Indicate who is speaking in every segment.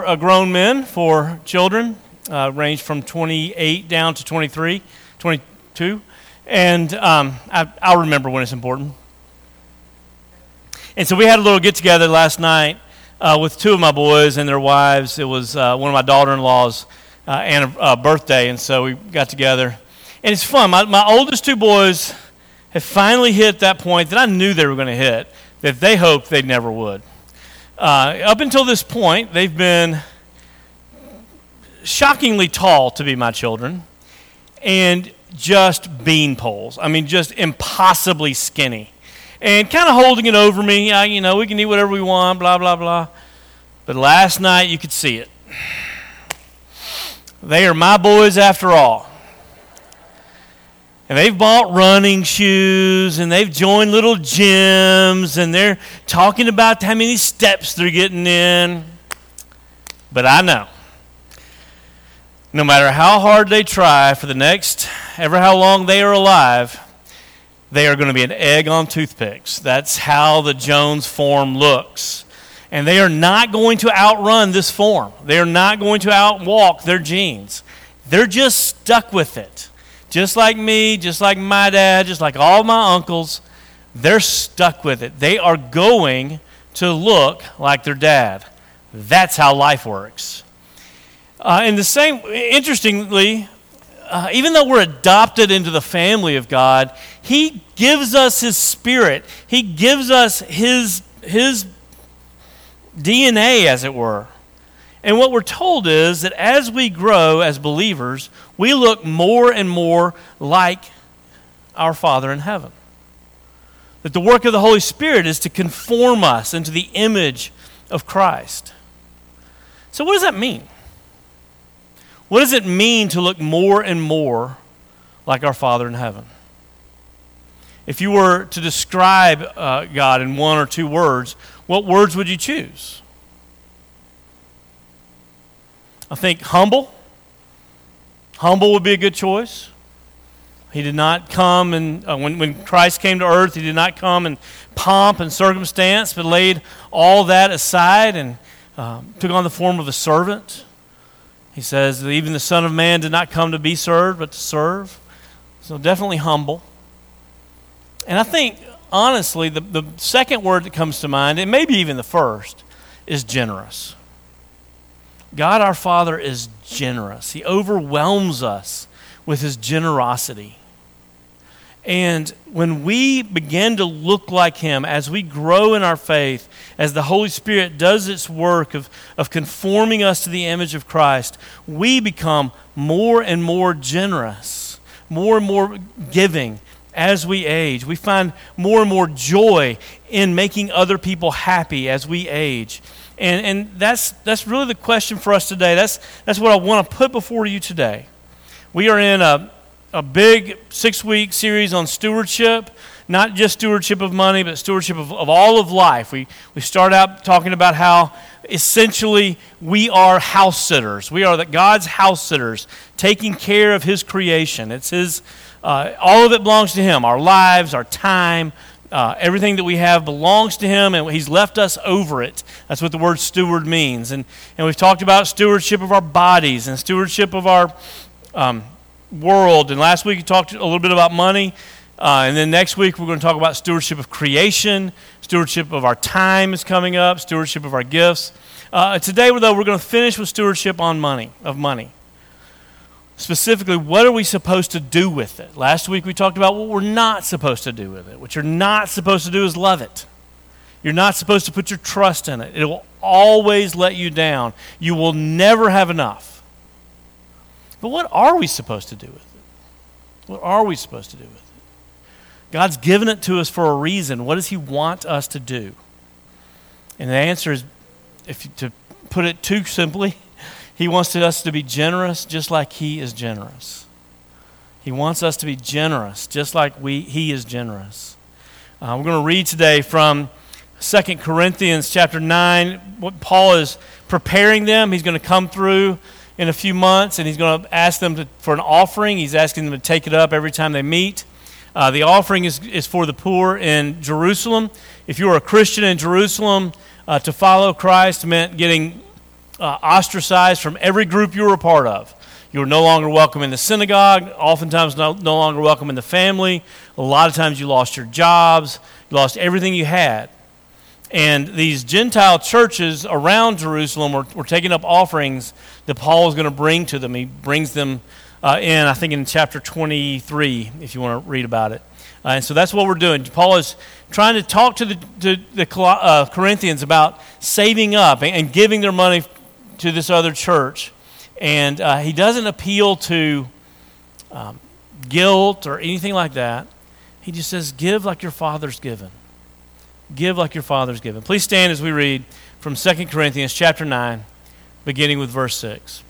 Speaker 1: Grown men for children, range from 28 down to 23, 22. And I'll remember when it's important. And so we had a little get-together last night with two of my boys and their wives. It was one of my daughter-in-law's birthday, and so we got together. And it's fun. My oldest two boys have finally hit that point that I knew they were going to hit, that they hoped they never would. Up until this point, they've been shockingly tall to be my children, and just bean poles. I mean, just impossibly skinny. And kind of holding it over me, we can eat whatever we want, blah, blah, blah. But last night, you could see it. They are my boys after all. And they've bought running shoes, and they've joined little gyms, and they're talking about how many steps they're getting in. But I know, no matter how hard they try for the next, ever how long they are alive, they are going to be an egg on toothpicks. That's how the Jones form looks. And they are not going to outrun this form. They are not going to outwalk their genes. They're just stuck with it. Just like me, just like my dad, just like all my uncles, they're stuck with it. They are going to look like their dad. That's how life works. Interestingly, even though we're adopted into the family of God, He gives us His Spirit. He gives us His DNA, as it were. And what we're told is that as we grow as believers, we look more and more like our Father in heaven. That the work of the Holy Spirit is to conform us into the image of Christ. So what does that mean? What does it mean to look more and more like our Father in heaven? If you were to describe God in one or two words, what words would you choose? I think humble. Humble would be a good choice. He did not come, and when Christ came to earth, He did not come in pomp and circumstance, but laid all that aside and took on the form of a servant. He says that even the Son of Man did not come to be served, but to serve. So definitely humble. And I think, honestly, the second word that comes to mind, and maybe even the first, is generous. God our Father is generous. He overwhelms us with His generosity. And when we begin to look like Him, as we grow in our faith, as the Holy Spirit does its work of conforming us to the image of Christ, we become more and more generous, more and more giving as we age. We find more and more joy in making other people happy as we age. And that's really the question for us today. That's what I want to put before you today. We are in a big 6-week series on stewardship, not just stewardship of money, but stewardship of all of life. We start out talking about how essentially we are house sitters. We are God's house sitters, taking care of His creation. It's His, all of it belongs to Him. Our lives, our time, everything that we have belongs to Him, and He's left us over it. That's what the word steward means. And we've talked about stewardship of our bodies and stewardship of our world. And last week we talked a little bit about money. And then next week we're going to talk about stewardship of creation, stewardship of our time is coming up, stewardship of our gifts. Today, though, we're going to finish with stewardship on money. Specifically, what are we supposed to do with it? Last week we talked about what we're not supposed to do with it. What you're not supposed to do is love it. You're not supposed to put your trust in it. It will always let you down. You will never have enough. But what are we supposed to do with it? What are we supposed to do with it? God's given it to us for a reason. What does He want us to do? And the answer is, to put it too simply, He wants us to be generous just like He is generous. He wants us to be generous just like He is generous. We're going to read today from 2 Corinthians chapter 9. What Paul is preparing them. He's going to come through in a few months, and he's going to ask them for an offering. He's asking them to take it up every time they meet. The offering is for the poor in Jerusalem. If you were a Christian in Jerusalem, to follow Christ meant getting ostracized from every group you were a part of. You were no longer welcome in the synagogue, oftentimes no longer welcome in the family. A lot of times you lost your jobs, you lost everything you had. And these Gentile churches around Jerusalem were taking up offerings that Paul was going to bring to them. He brings them I think in chapter 23, if you want to read about it. And so that's what we're doing. Paul is trying to talk to the Corinthians about saving up and giving their money to this other church. And he doesn't appeal to guilt or anything like that. He just says, give like your Father's given. Give like your Father's given. Please stand as we read from 2 Corinthians chapter 9, beginning with verse 6.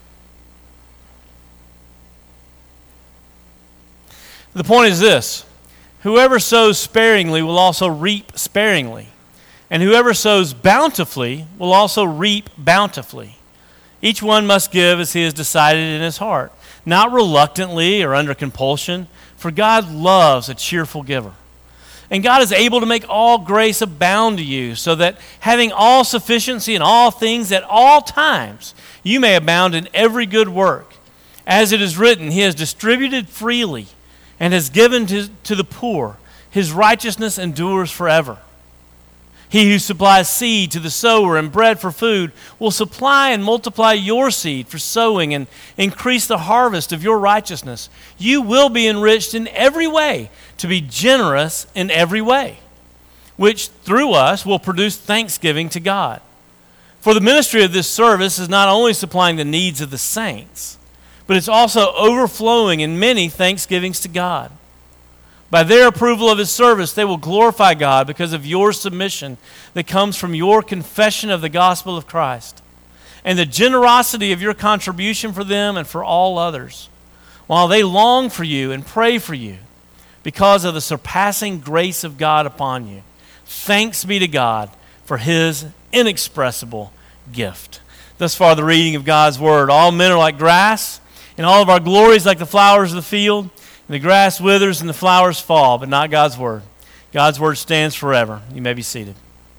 Speaker 1: The point is this: whoever sows sparingly will also reap sparingly, and whoever sows bountifully will also reap bountifully. Each one must give as he has decided in his heart, not reluctantly or under compulsion, for God loves a cheerful giver. And God is able to make all grace abound to you, so that having all sufficiency in all things at all times, you may abound in every good work. As it is written, He has distributed freely and has given to the poor. His righteousness endures forever. He who supplies seed to the sower and bread for food will supply and multiply your seed for sowing and increase the harvest of your righteousness. You will be enriched in every way to be generous in every way, which through us will produce thanksgiving to God. For the ministry of this service is not only supplying the needs of the saints, but it's also overflowing in many thanksgivings to God. By their approval of His service, they will glorify God because of your submission that comes from your confession of the gospel of Christ and the generosity of your contribution for them and for all others, while they long for you and pray for you because of the surpassing grace of God upon you. Thanks be to God for His inexpressible gift. Thus far, the reading of God's word. All men are like grass, and all of our glories like the flowers of the field. And the grass withers and the flowers fall, but not God's word. God's word stands forever. You may be seated.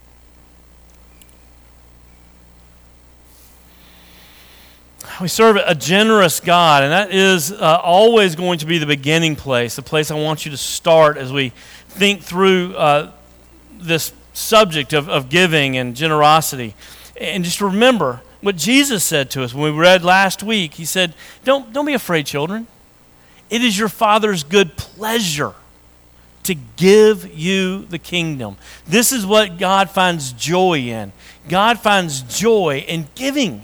Speaker 1: We serve a generous God, and that is always going to be the beginning place, the place I want you to start as we think through this subject of giving and generosity. And just remember what Jesus said to us when we read last week. He said, don't be afraid, children. It is your Father's good pleasure to give you the kingdom. This is what God finds joy in. God finds joy in giving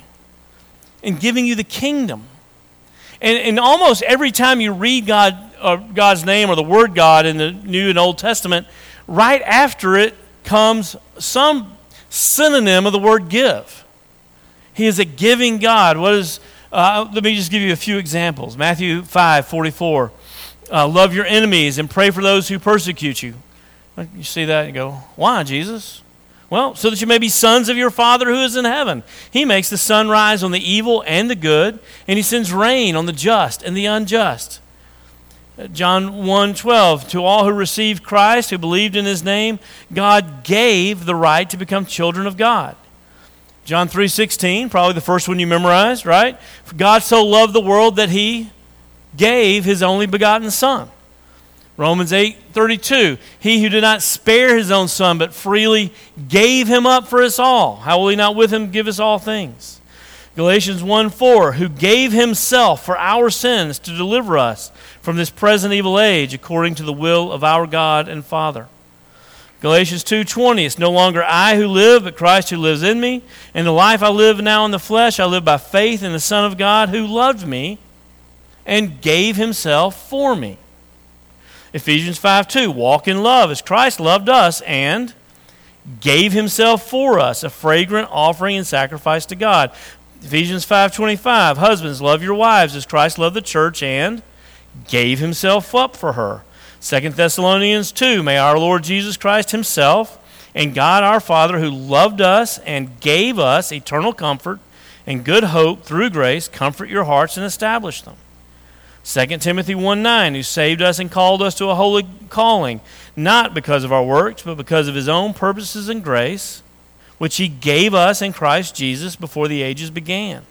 Speaker 1: you the kingdom. And almost every time you read God's name or the word God in the New and Old Testament, right after it comes some synonym of the word give. He is a giving God. Let me just give you a few examples. Matthew 5:44. Love your enemies and pray for those who persecute you. You see that and go, why, Jesus? Well, so that you may be sons of your Father who is in heaven. He makes the sun rise on the evil and the good, and He sends rain on the just and the unjust. John 1:12. To all who received Christ, who believed in His name, God gave the right to become children of God. John 3:16, probably the first one you memorized, right? For God so loved the world that He gave His only begotten Son. Romans 8:32, He who did not spare His own Son, but freely gave Him up for us all, how will He not with Him give us all things? Galatians 1:4, who gave Himself for our sins to deliver us from this present evil age, according to the will of our God and Father. Galatians 2:20, it's no longer I who live, but Christ who lives in me. And the life I live now in the flesh, I live by faith in the Son of God who loved me and gave Himself for me. Ephesians 5:2, walk in love as Christ loved us and gave Himself for us, a fragrant offering and sacrifice to God. Ephesians 5:25, husbands, love your wives as Christ loved the church and gave Himself up for her. 2 Thessalonians 2, may our Lord Jesus Christ Himself and God our Father who loved us and gave us eternal comfort and good hope through grace comfort your hearts and establish them. 2 Timothy 1:9, who saved us and called us to a holy calling, not because of our works, but because of His own purposes and grace, which he gave us in Christ Jesus before the ages began.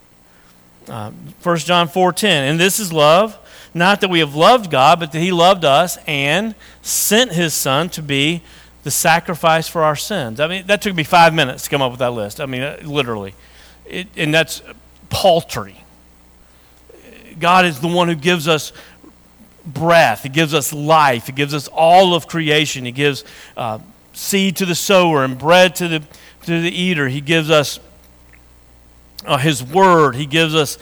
Speaker 1: 1 John 4:10, and this is love, not that we have loved God, but that he loved us and sent his Son to be the sacrifice for our sins. I mean, that took me 5 minutes to come up with that list. I mean, literally. And that's paltry. God is the one who gives us breath. He gives us life. He gives us all of creation. He gives seed to the sower and bread to the eater. He gives us his word. He gives us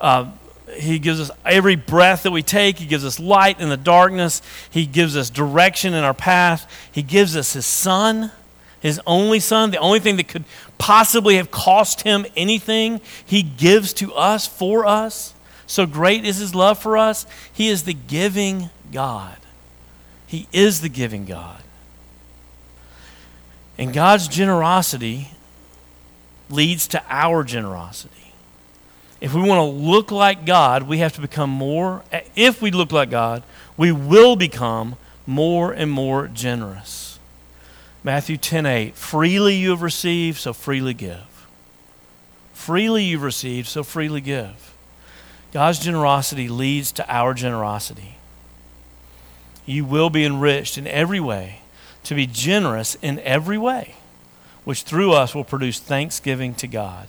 Speaker 1: every breath that we take. He gives us light in the darkness. He gives us direction in our path. He gives us his Son, his only Son, the only thing that could possibly have cost him anything. He gives to us for us. So great is his love for us. He is the giving God. He is the giving God. And God's generosity leads to our generosity. If we want to look like God, we have to become more. If we look like God, we will become more and more generous. Matthew 10:8, freely you have received, so freely give. Freely you've received, so freely give. God's generosity leads to our generosity. You will be enriched in every way to be generous in every way, which through us will produce thanksgiving to God.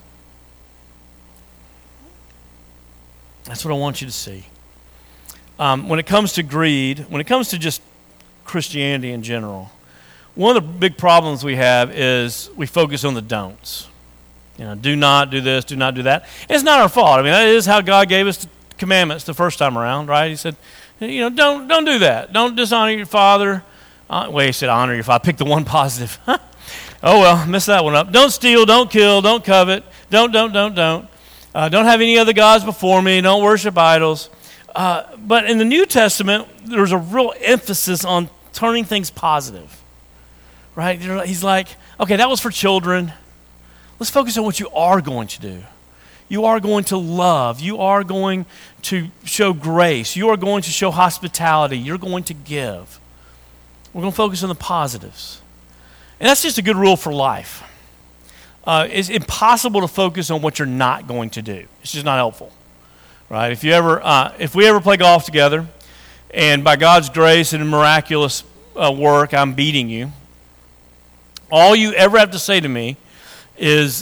Speaker 1: That's what I want you to see. When it comes to greed, when it comes to just Christianity in general, one of the big problems we have is we focus on the don'ts. You know, do not do this, do not do that. It's not our fault. I mean, that is how God gave us the commandments the first time around, right? He said, you know, don't do that. Don't dishonor your father. He said honor your father. Pick the one positive. Oh, well, messed that one up. Don't steal, don't kill, don't covet. Don't have any other gods before me. Don't worship idols. But in the New Testament, there's a real emphasis on turning things positive, right? He's like, okay, that was for children. Let's focus on what you are going to do. You are going to love. You are going to show grace. You are going to show hospitality. You're going to give. We're going to focus on the positives. And that's just a good rule for life. It's impossible to focus on what you're not going to do. It's just not helpful, right? If we ever play golf together, and by God's grace and miraculous work, I'm beating you, all you ever have to say to me is,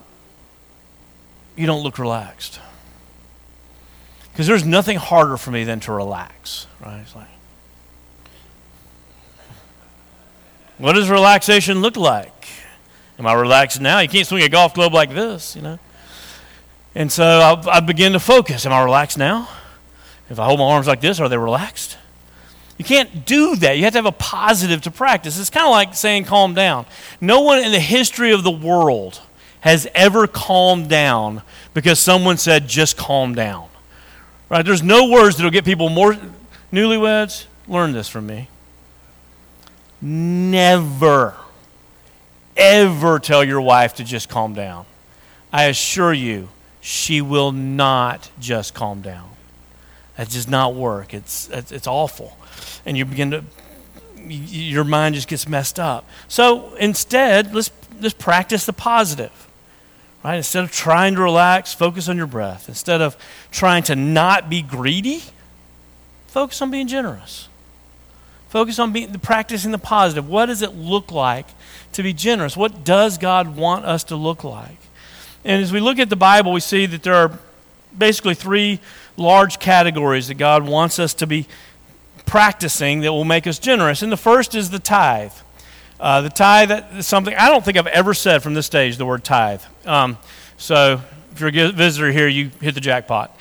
Speaker 1: you don't look relaxed. Because there's nothing harder for me than to relax, right? It's like, what does relaxation look like? Am I relaxed now? You can't swing a golf club like this, you know. And so I begin to focus. Am I relaxed now? If I hold my arms like this, are they relaxed? You can't do that. You have to have a positive to practice. It's kind of like saying calm down. No one in the history of the world has ever calmed down because someone said just calm down. Right? There's no words that will get people more. Newlyweds, learn this from me. Never, ever tell your wife to just calm down. I assure you, she will not just calm down. That does not work. It's awful. And you begin to, your mind just gets messed up. So instead, let's practice the positive. Right? Instead of trying to relax, focus on your breath. Instead of trying to not be greedy, focus on being generous. Focus on practicing the positive. What does it look like to be generous? What does God want us to look like? And as we look at the Bible, we see that there are basically three large categories that God wants us to be practicing that will make us generous. And the first is the tithe. The tithe is something I don't think I've ever said from this stage, the word tithe. So if you're a visitor here, you hit the jackpot.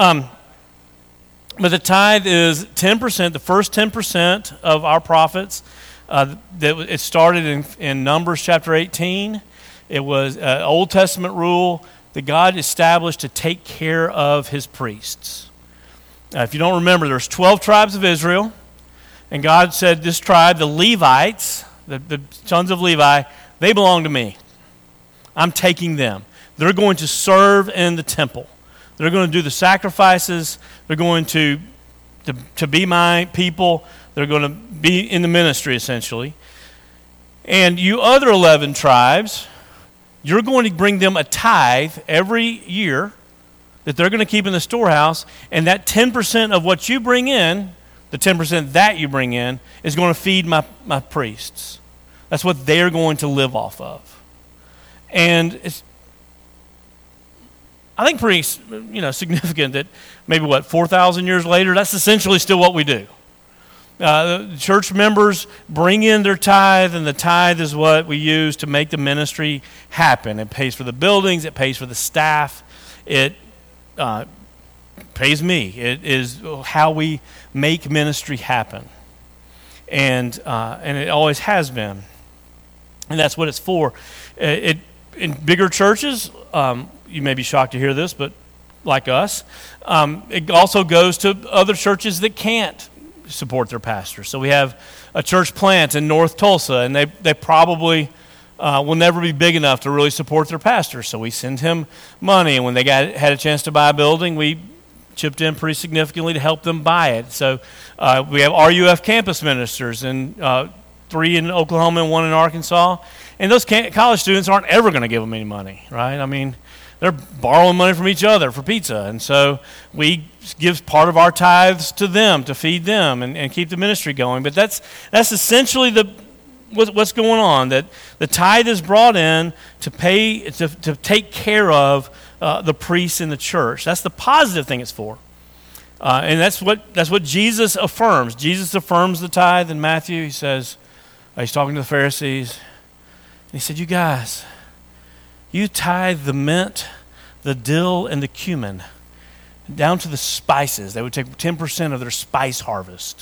Speaker 1: But the tithe is 10%, the first 10% of our profits. It started in Numbers chapter 18. It was an Old Testament rule that God established to take care of his priests. If you don't remember, there's 12 tribes of Israel, and God said this tribe, the Levites, the sons of Levi, they belong to me. I'm taking them. They're going to serve in the temple. They're going to do the sacrifices. They're going to be my people. They're going to be in the ministry, essentially. And you other 11 tribes, you're going to bring them a tithe every year that they're going to keep in the storehouse, and that 10% of what you bring in, the 10% that you bring in, is going to feed my priests. That's what they're going to live off of. And it's, I think, pretty significant that maybe, 4,000 years later, that's essentially still what we do. The church members bring in their tithe, and the tithe is what we use to make the ministry happen. It pays for the buildings. It pays for the staff. It pays me. It is how we make ministry happen, and it always has been, and that's what it's for. In bigger churches, you may be shocked to hear this, but like us, it also goes to other churches that can't support their pastors. So we have a church plant in North Tulsa, and they probably will never be big enough to really support their pastor. So we send him money, and when they had a chance to buy a building, we chipped in pretty significantly to help them buy it. So we have RUF campus ministers, and 3 in Oklahoma and 1 in Arkansas. And those college students aren't ever going to give them any money, right? I mean, they're borrowing money from each other for pizza. And so we give part of our tithes to them to feed them and keep the ministry going. But that's essentially what's going on, that the tithe is brought in to pay to take care of the priests in the church. That's the positive thing it's for. And that's what Jesus affirms. Jesus affirms the tithe in Matthew. He says, he's talking to the Pharisees. And he said, you guys, you tithe the mint, the dill, and the cumin, down to the spices. They would take 10% of their spice harvest.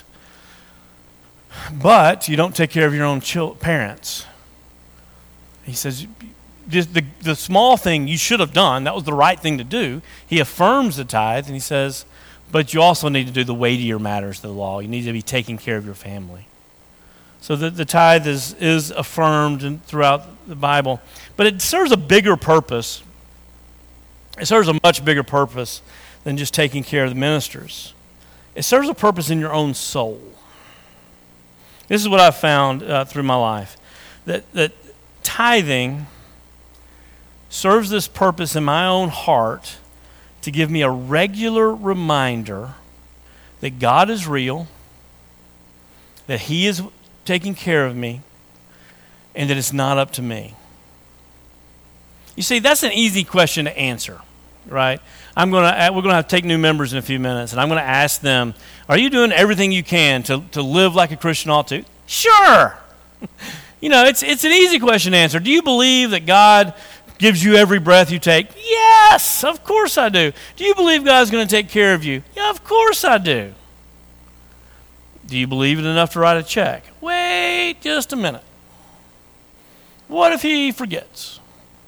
Speaker 1: But you don't take care of your own parents. He says, the small thing you should have done, that was the right thing to do. He affirms the tithe, and he says, but you also need to do the weightier matters of the law. You need to be taking care of your family. So the tithe is affirmed throughout the Bible. But it serves a bigger purpose. It serves a much bigger purpose than just taking care of the ministers. It serves a purpose in your own soul. This is what I've found through my life. That tithing serves this purpose in my own heart to give me a regular reminder that God is real, that He is taking care of me, and that it's not up to me. You see, that's an easy question to answer, right? We're going to have to take new members in a few minutes, and I'm going to ask them, are you doing everything you can to live like a Christian ought to? Sure. It's an easy question to answer. Do you believe that God gives you every breath you take? Yes, of course I do. Do you believe God's going to take care of you? Yeah, of course I do. Do you believe it enough to write a check? Wait just a minute. What if He forgets?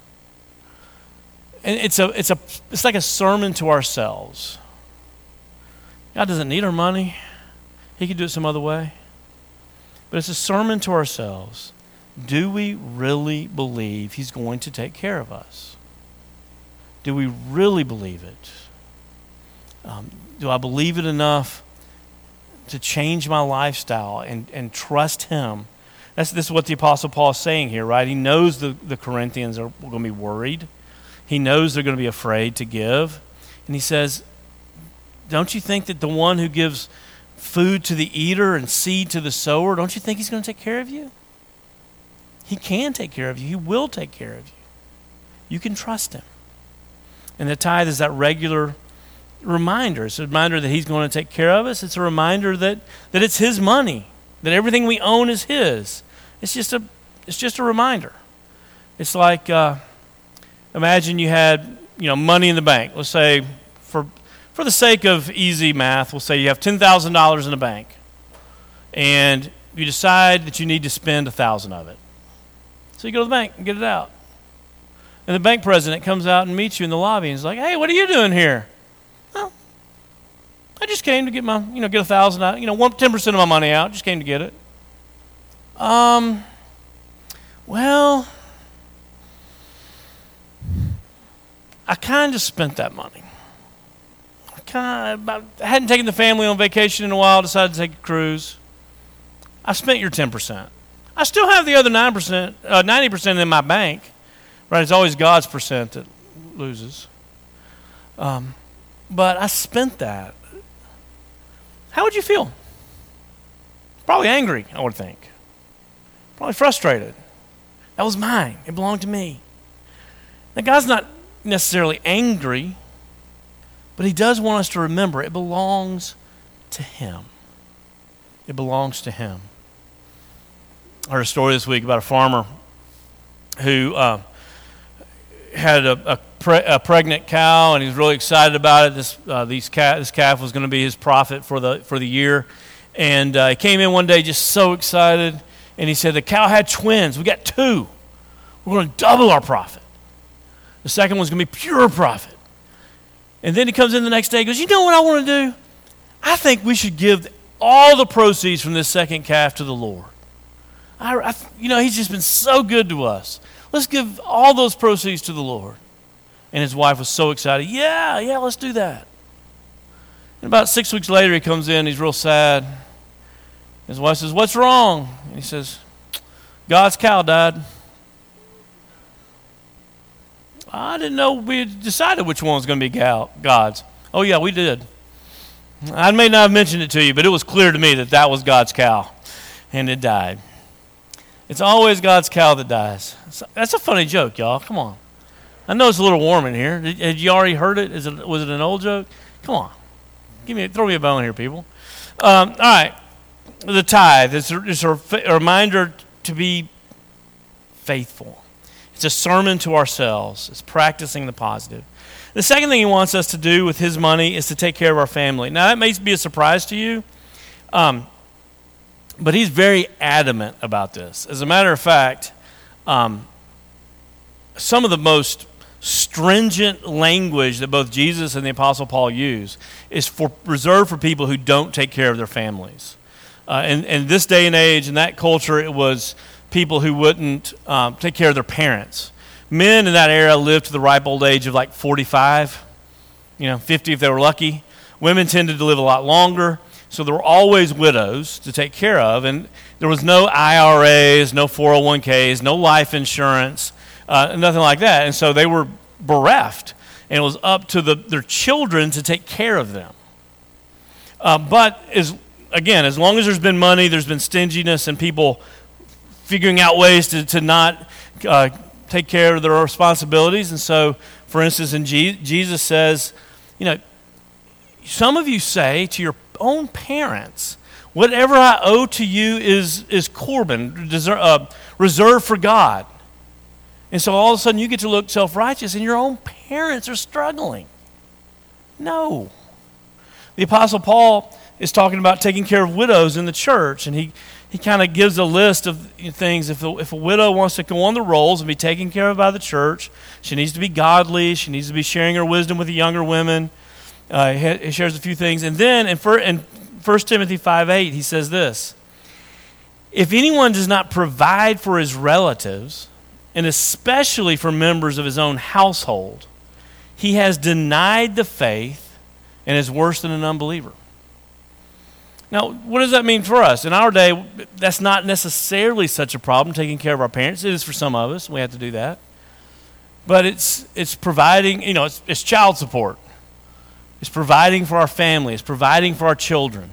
Speaker 1: And it's like a sermon to ourselves. God doesn't need our money. He could do it some other way. But it's a sermon to ourselves. Do we really believe He's going to take care of us? Do we really believe it? Do I believe it enough to change my lifestyle and trust Him? This is what the Apostle Paul is saying here, right? He knows the Corinthians are going to be worried. He knows they're going to be afraid to give. And he says, don't you think that the one who gives food to the eater and seed to the sower, don't you think He's going to take care of you? He can take care of you. He will take care of you. You can trust Him. And the tithe is that regular reminder. It's a reminder that He's going to take care of us. It's a reminder that it's His money, that everything we own is His. It's just a reminder. It's like imagine you had money in the bank. Let's say for the sake of easy math, we'll say you have $10,000 in the bank, and you decide that you need to spend 1,000 of it. So you go to the bank and get it out. And the bank president comes out and meets you in the lobby and is like, "Hey, what are you doing here?" "Well, I just came to get my, get 1,000 out, 10% of my money out. Just came to get it." Well, I kind of spent that money. I hadn't taken the family on vacation in a while, decided to take a cruise. I spent your 10%. I still have the other 90% in my bank, Right? It's always God's percent that loses. But I spent that. How would you feel? Probably angry, I would think. Probably frustrated. That was mine. It belonged to me. Now, God's not necessarily angry, but he does want us to remember it belongs to him. It belongs to him. I heard a story this week about a farmer who had a pregnant cow, and he was really excited about it. This calf was going to be his profit for the year. And he came in one day just so excited, and he said, the cow had twins. We got two. We're going to double our profit. The second one's going to be pure profit. And then he comes in the next day and goes, you know what I want to do? I think we should give all the proceeds from this second calf to the Lord. He's just been so good to us. Let's give all those proceeds to the Lord. And his wife was so excited. Yeah, let's do that. And about 6 weeks later, he comes in. He's real sad. His wife says, what's wrong? And he says, God's cow died. I didn't know we had decided which one was going to be God's. Oh, yeah, we did. I may not have mentioned it to you, but it was clear to me that was God's cow, and it died. It's always God's cow that dies. That's a funny joke, y'all. Come on. I know it's a little warm in here. Had you already heard it? Was it an old joke? Come on. Throw me a bone here, people. All right. The tithe is a reminder to be faithful. It's a sermon to ourselves. It's practicing the positive. The second thing he wants us to do with his money is to take care of our family. Now, that may be a surprise to you, but he's very adamant about this. As a matter of fact, some of the most stringent language that both Jesus and the Apostle Paul use is reserved for people who don't take care of their families. In this day and age, in that culture, it was people who wouldn't take care of their parents. Men in that era lived to the ripe old age of like 45, 50 if they were lucky. Women tended to live a lot longer, so there were always widows to take care of, and there was no IRAs, no 401ks, no life insurance, nothing like that. And so they were bereft, and it was up to their children to take care of them. But as long as there's been money, there's been stinginess and people figuring out ways to not take care of their responsibilities. And so, for instance, Jesus says, some of you say to your own parents, whatever I owe to you is Corban, reserved for God. And so all of a sudden you get to look self-righteous and your own parents are struggling. No. The Apostle Paul is talking about taking care of widows in the church, and he kind of gives a list of things. If a widow wants to go on the rolls and be taken care of by the church, she needs to be godly, she needs to be sharing her wisdom with the younger women. He shares a few things. And then in 1 Timothy 5:8, he says this, if anyone does not provide for his relatives, and especially for members of his own household, he has denied the faith and is worse than an unbeliever. Now, what does that mean for us? In our day, that's not necessarily such a problem, taking care of our parents. It is for some of us. We have to do that. But it's providing, it's child support. It's providing for our family. It's providing for our children.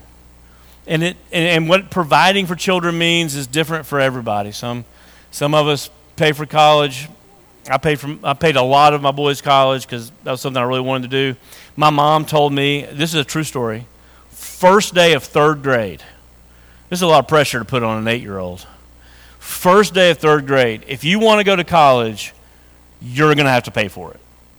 Speaker 1: And what providing for children means is different for everybody. Some of us pay for college. I paid a lot of my boys' college because that was something I really wanted to do. My mom told me, this is a true story, first day of third grade. This is a lot of pressure to put on an 8-year-old. First day of third grade, if you want to go to college, you're going to have to pay for it.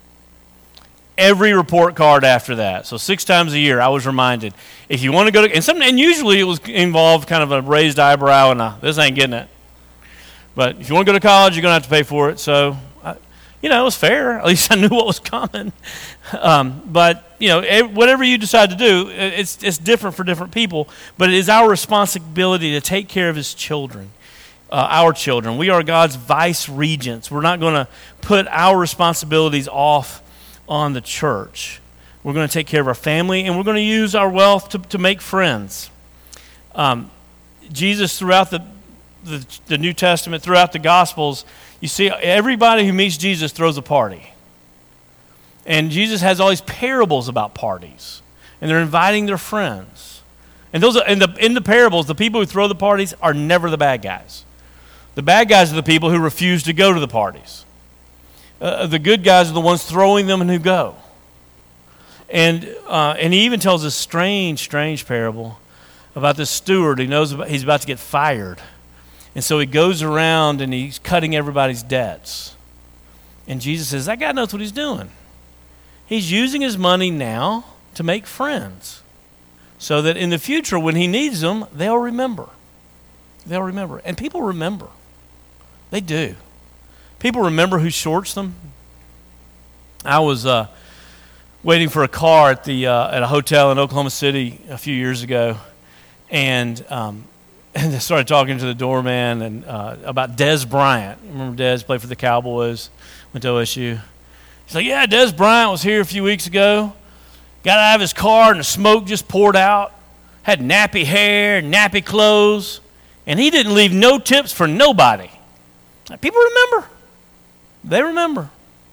Speaker 1: Every report card after that. So 6 times a year, I was reminded, if you want to go to, and usually it was involved kind of a raised eyebrow and this ain't getting it. But if you want to go to college, you're going to have to pay for it. So, it was fair. At least I knew what was coming. But, whatever you decide to do, it's different for different people. But it is our responsibility to take care of his children, our children. We are God's vice regents. We're not going to put our responsibilities off on the church. We're going to take care of our family, and we're going to use our wealth to make friends. Jesus, throughout the New Testament, throughout the Gospels, You see, everybody who meets Jesus throws a party. And Jesus has all these parables about parties. And they're inviting their friends. And those are, in the parables, the people who throw the parties are never the bad guys. The bad guys are the people who refuse to go to the parties. The good guys are the ones throwing them and who go. And he even tells this strange parable about this steward. He knows he's about to get fired. And so he goes around and he's cutting everybody's debts. And Jesus says, that guy knows what he's doing. He's using his money now to make friends so that in the future when he needs them, they'll remember. They'll remember. And people remember. They do. People remember who shorts them. I was waiting for a car at a hotel in Oklahoma City a few years ago, and I started talking to the doorman and about Dez Bryant. Remember Dez played for the Cowboys, went to OSU. He's like, yeah, Dez Bryant was here a few weeks ago. Got out of his car and the smoke just poured out. Had nappy hair, nappy clothes, and he didn't leave no tips for nobody. People remember. They remember.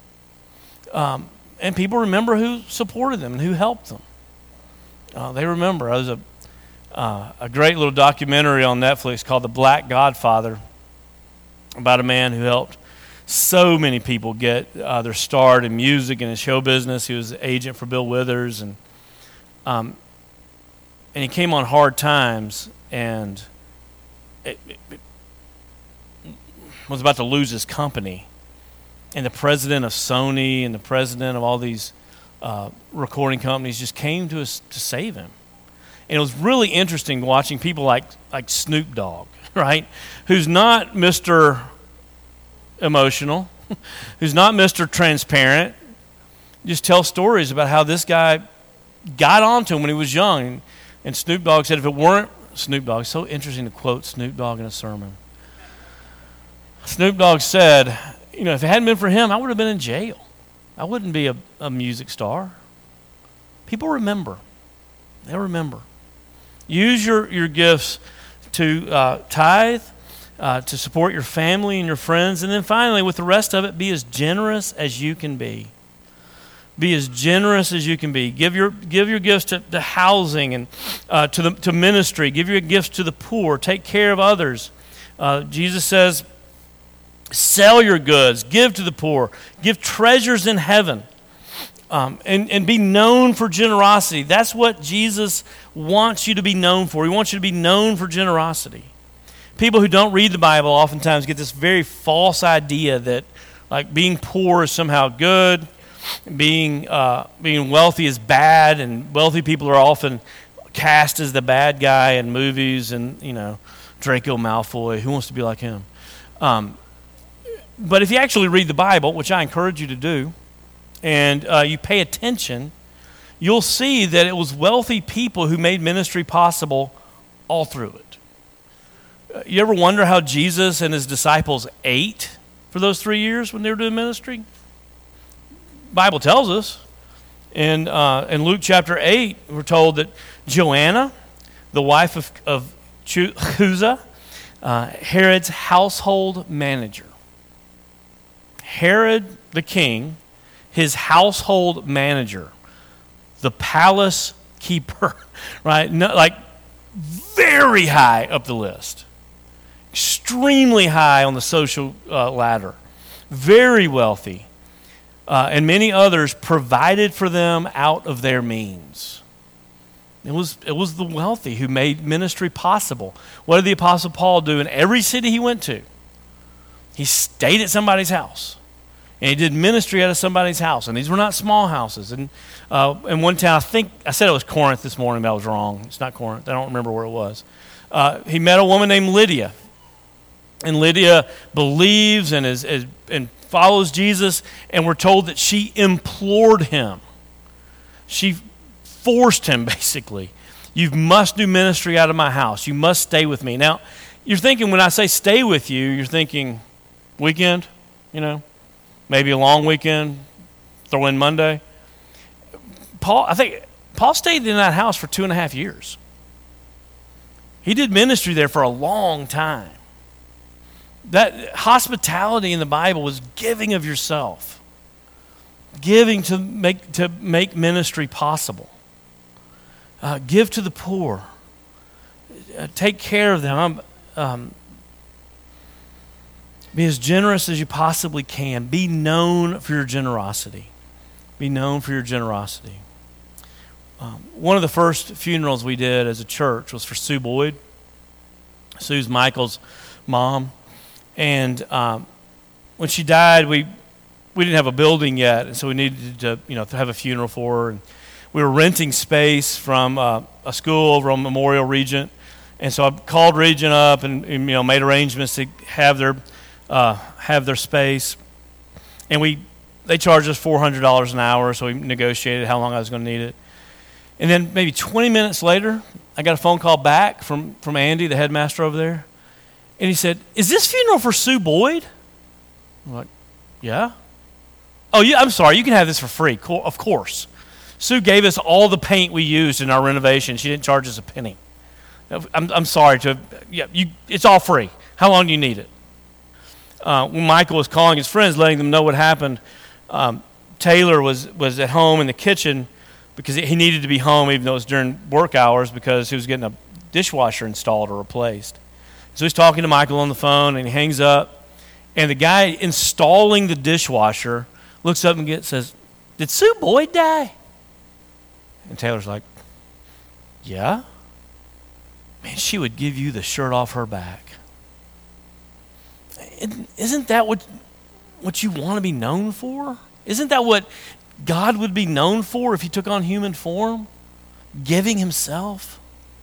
Speaker 1: And people remember who supported them and who helped them. They remember. There was a great little documentary on Netflix called The Black Godfather about a man who helped so many people get their start in music and in show business. He was the agent for Bill Withers, and he came on hard times and was about to lose his company. And the president of Sony and the president of all these recording companies just came to us to save him. And it was really interesting watching people like Snoop Dogg, right? Who's not Mr. Emotional, who's not Mr. Transparent, just tell stories about how this guy got onto him when he was young. And Snoop Dogg said if it weren't Snoop Dogg, so interesting to quote Snoop Dogg in a sermon. Snoop Dogg said, you know, if it hadn't been for him, I would have been in jail. I wouldn't be a music star. People remember. They'll remember. Use your gifts to tithe, to support your family and your friends, and then finally, with the rest of it, be as generous as you can be. Be as generous as you can be. Give your gifts to housing and to ministry. Give your gifts to the poor. Take care of others. Jesus says, sell your goods, give to the poor, give treasures in heaven, and be known for generosity. That's what Jesus wants you to be known for. He wants you to be known for generosity. People who don't read the Bible oftentimes get this very false idea that like being poor is somehow good, being wealthy is bad, and wealthy people are often cast as the bad guy in movies, and you know, Draco Malfoy, who wants to be like him? But if you actually read the Bible, which I encourage you to do, and you pay attention, you'll see that it was wealthy people who made ministry possible all through it. You ever wonder how Jesus and his disciples ate for those 3 years when they were doing ministry? The Bible tells us. In Luke chapter 8, we're told that Joanna, the wife of Chuza, Herod's household manager, Herod the king, his household manager, the palace keeper, right? No, like very high up the list, extremely high on the social ladder, very wealthy, and many others provided for them out of their means. It was the wealthy who made ministry possible. What did the Apostle Paul do in every city he went to? He stayed at somebody's house. And he did ministry out of somebody's house. And these were not small houses. And in one town, I think, I said it was Corinth this morning, but I was wrong. It's not Corinth. I don't remember where it was. He met a woman named Lydia. And Lydia believes and follows Jesus. And we're told that she implored him. She forced him, basically. You must do ministry out of my house. You must stay with me. Now, you're thinking, when I say stay with you, you're thinking weekend, you know? Maybe a long weekend, throw in Monday. I think Paul stayed in that house for 2.5 years. He did ministry there for a long time. That hospitality in the Bible was giving of yourself, giving to make ministry possible. Give to the poor. Take care of them. Be as generous as you possibly can. Be known for your generosity. Be known for your generosity. One of the first funerals we did as a church was for Sue Boyd. Sue's Michael's mom. And when she died, we didn't have a building yet, and so we needed to have a funeral for her. And we were renting space from a school over on Memorial Regent, and so I called Regent up and made arrangements to have their space. And they charged us $400 an hour, so we negotiated how long I was going to need it. And then maybe 20 minutes later, I got a phone call back from Andy, the headmaster over there. And he said, "Is this funeral for Sue Boyd?" I'm like, "Yeah." "Oh, yeah, I'm sorry, you can have this for free." Of course. Sue gave us all the paint we used in our renovation. She didn't charge us a penny. I'm sorry it's all free. How long do you need it? When Michael was calling his friends, letting them know what happened, Taylor was at home in the kitchen because he needed to be home even though it was during work hours because he was getting a dishwasher installed or replaced. So he's talking to Michael on the phone, and he hangs up, and the guy installing the dishwasher looks up and says, "Did Sue Boyd die?" And Taylor's like, "Yeah." "Man, she would give you the shirt off her back." Isn't that what you want to be known for? Isn't that what God would be known for if he took on human form? Giving himself?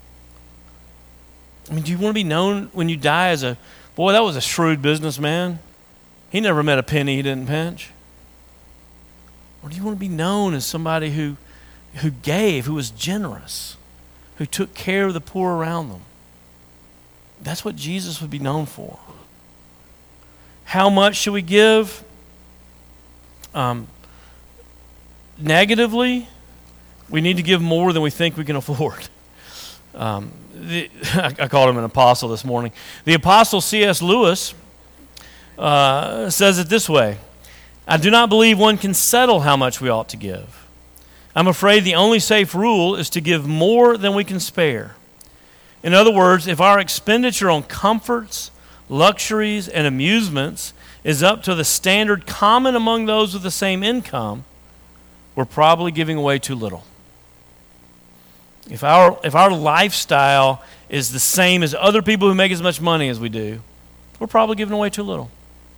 Speaker 1: I mean, do you want to be known when you die as boy, that was a shrewd businessman. He never met a penny he didn't pinch. Or do you want to be known as somebody who gave, who was generous, who took care of the poor around them? That's what Jesus would be known for. How much should we give? Negatively, we need to give more than we think we can afford. I called him an apostle this morning. The apostle C.S. Lewis says it this way: "I do not believe one can settle how much we ought to give. I'm afraid the only safe rule is to give more than we can spare. In other words, if our expenditure on comforts, luxuries, and amusements is up to the standard common among those with the same income, we're probably giving away too little. If our lifestyle is the same as other people who make as much money as we do, we're probably giving away too little."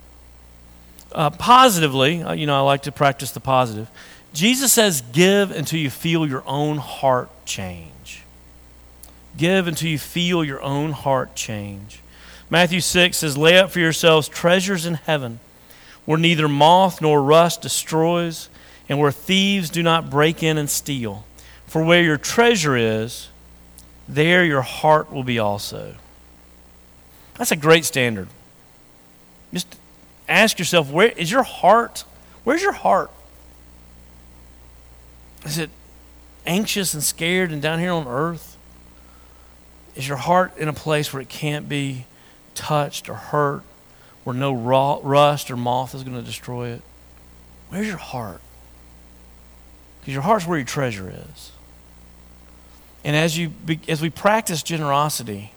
Speaker 1: Positively, I like to practice the positive. Jesus says, "Give until you feel your own heart change." Give until you feel your own heart change. Matthew 6 says, "Lay up for yourselves treasures in heaven, where neither moth nor rust destroys, and where thieves do not break in and steal. For where your treasure is, there your heart will be also." That's a great standard. Just ask yourself, where's your heart? Is it anxious and scared and down here on earth? Is your heart in a place where it can't be touched or hurt, where no rust or moth is going to destroy it? Where's your heart? Because your heart's where your treasure is. And as we practice generosity,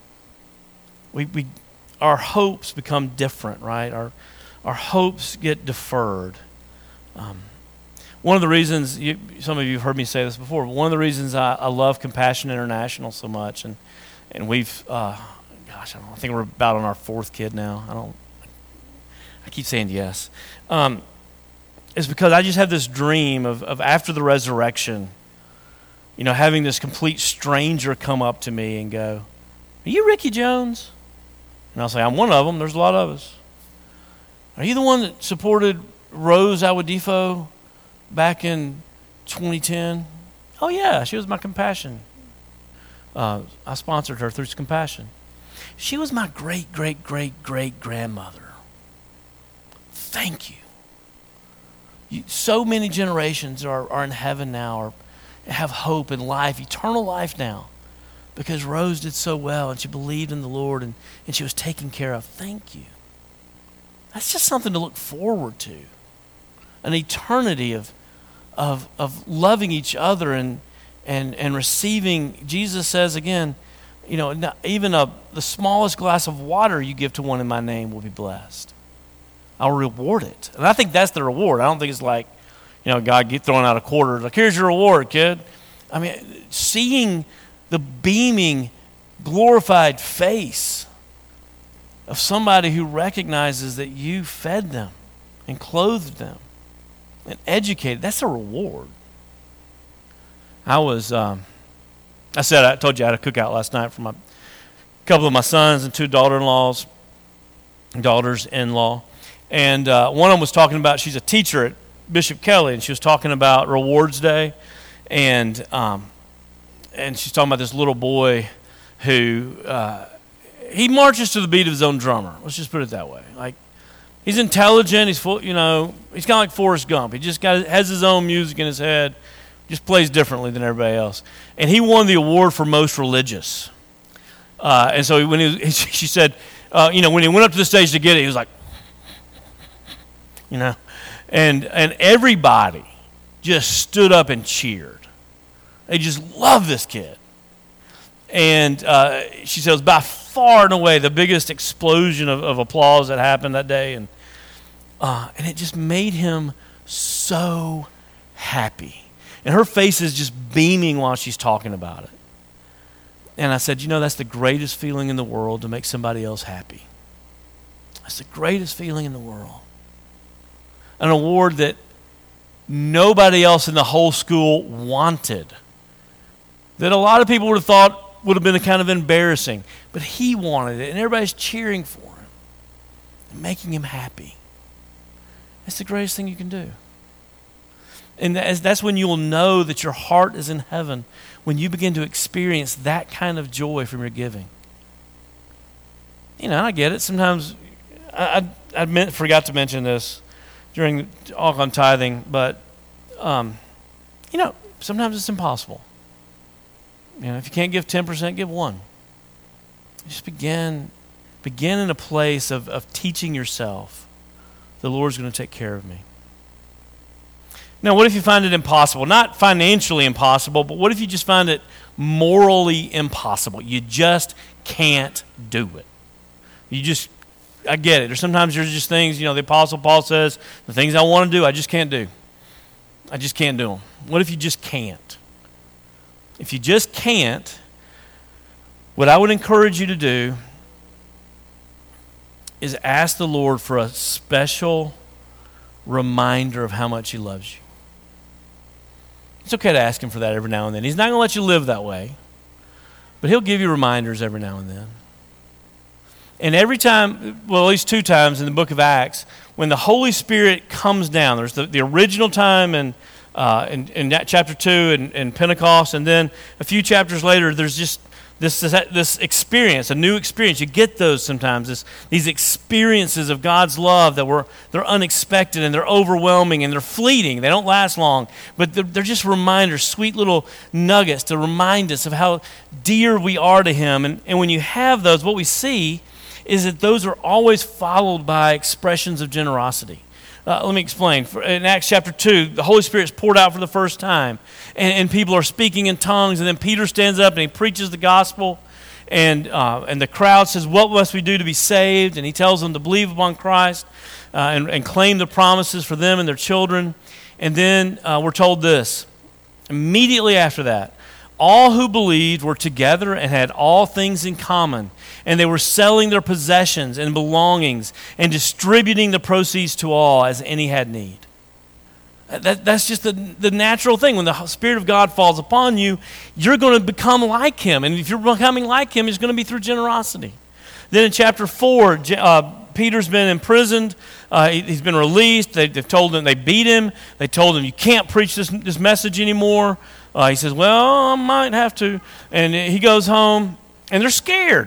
Speaker 1: our hopes become different, right? Our hopes get deferred. One of the reasons, some of you have heard me say this before, but one of the reasons I love Compassion International so much, and we've, I think we're about on our fourth kid now. I keep saying yes. Is because I just have this dream of after the resurrection, having this complete stranger come up to me and go, "Are you Ricky Jones?" And I'll say, "I'm one of them. There's a lot of us." "Are you the one that supported Rose Awadipo back in 2010? "Oh, yeah, she was my Compassion. I sponsored her through Compassion. "She was my great-great-great-great-grandmother. Thank you. So many generations are in heaven now, or have hope and life, eternal life now, because Rose did so well, and she believed in the Lord, and she was taken care of. Thank you." That's just something to look forward to. An eternity of loving each other and receiving. Jesus says again, even the smallest glass of water you give to one in my name will be blessed. I'll reward it. And I think that's the reward. I don't think it's like, God throwing out a quarter. Like, here's your reward, kid. I mean, seeing the beaming, glorified face of somebody who recognizes that you fed them and clothed them and educated, that's a reward. I told you I had a cookout last night for a couple of my sons and 2 daughters-in-law. And one of them was talking about, she's a teacher at Bishop Kelly, and she was talking about Rewards Day. And she's talking about this little boy who, he marches to the beat of his own drummer. Let's just put it that way. Like, he's intelligent. He's full, he's kind of like Forrest Gump. He just has his own music in his head, just plays differently than everybody else. And he won the award for most religious. And so she said, when he went up to the stage to get it, he was like, and everybody just stood up and cheered. They just love this kid. And she said it was by far and away the biggest explosion of applause that happened that day. And it just made him so happy. And her face is just beaming while she's talking about it. And I said, that's the greatest feeling in the world, to make somebody else happy. That's the greatest feeling in the world. An award that nobody else in the whole school wanted. That a lot of people would have thought would have been kind of embarrassing. But he wanted it, and everybody's cheering for him and making him happy. That's the greatest thing you can do. And that's when you'll know that your heart is in heaven, when you begin to experience that kind of joy from your giving. I get it. Sometimes, I forgot to mention this during on tithing, but, sometimes it's impossible. If you can't give 10%, give 1%. Just begin in a place of teaching yourself, the Lord's going to take care of me. Now, what if you find it impossible? Not financially impossible, but what if you just find it morally impossible? You just can't do it. I get it. Or sometimes there's just things, the Apostle Paul says, the things I want to do, I just can't do. I just can't do them. What if you just can't? If you just can't, what I would encourage you to do is ask the Lord for a special reminder of how much He loves you. It's okay to ask Him for that every now and then. He's not going to let you live that way, but He'll give you reminders every now and then. And every time, at least 2 times in the book of Acts, when the Holy Spirit comes down, there's the original time in chapter 2 and Pentecost, and then a few chapters later, there's just this experience, a new experience. You get those sometimes, these experiences of God's love they're unexpected and they're overwhelming and they're fleeting. They don't last long, but they're just reminders, sweet little nuggets to remind us of how dear we are to Him. And when you have those, what we see is that those are always followed by expressions of generosity. Let me explain. In Acts chapter 2, the Holy Spirit is poured out for the first time, and people are speaking in tongues, and then Peter stands up and he preaches the gospel, and the crowd says, "What must we do to be saved?" And he tells them to believe upon Christ and claim the promises for them and their children. And then we're told this. Immediately after that, all who believed were together and had all things in common, and they were selling their possessions and belongings and distributing the proceeds to all as any had need. That's just the natural thing. When the Spirit of God falls upon you, you're going to become like Him. And if you're becoming like Him, it's going to be through generosity. Then in chapter 4, Peter's been imprisoned. He's been released. They've told him, they beat him. They told him, you can't preach this message anymore. He says, well, I might have to. And he goes home, and they're scared.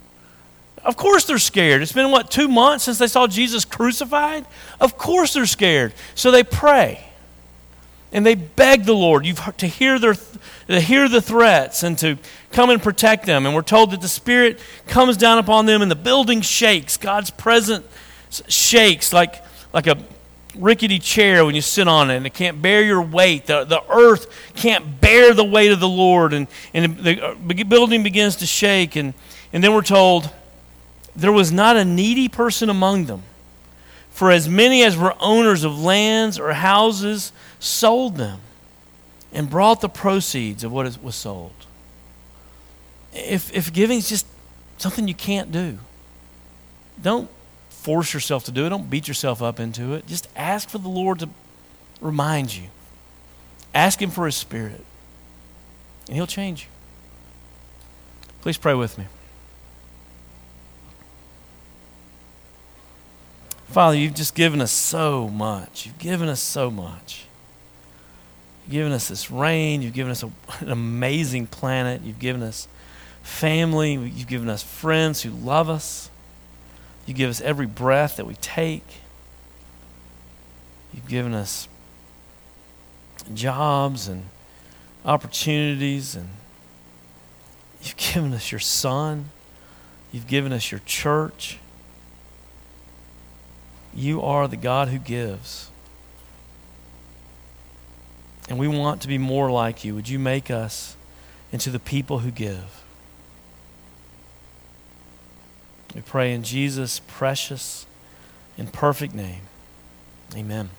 Speaker 1: Of course they're scared. It's been, 2 months since they saw Jesus crucified? Of course they're scared. So they pray. And they beg the Lord to hear the threats and to come and protect them. And we're told that the Spirit comes down upon them and the building shakes. God's presence shakes like a rickety chair when you sit on it, and it can't bear your weight. The earth can't bear the weight of the Lord, and the building begins to shake. And then we're told, there was not a needy person among them, for as many as were owners of lands or houses sold them and brought the proceeds of what was sold. If giving is just something you can't do, don't force yourself to do it. Don't beat yourself up into it. Just ask for the Lord to remind you. Ask Him for His Spirit, and He'll change you. Please pray with me. Father, you've just given us so much. You've given us so much. You've given us this rain. You've given us an amazing planet. You've given us family. You've given us friends who love us. You give us every breath that we take. You've given us jobs and opportunities, and you've given us your Son. You've given us your church. You are the God who gives. And we want to be more like you. Would you make us into the people who give? We pray in Jesus' precious and perfect name. Amen.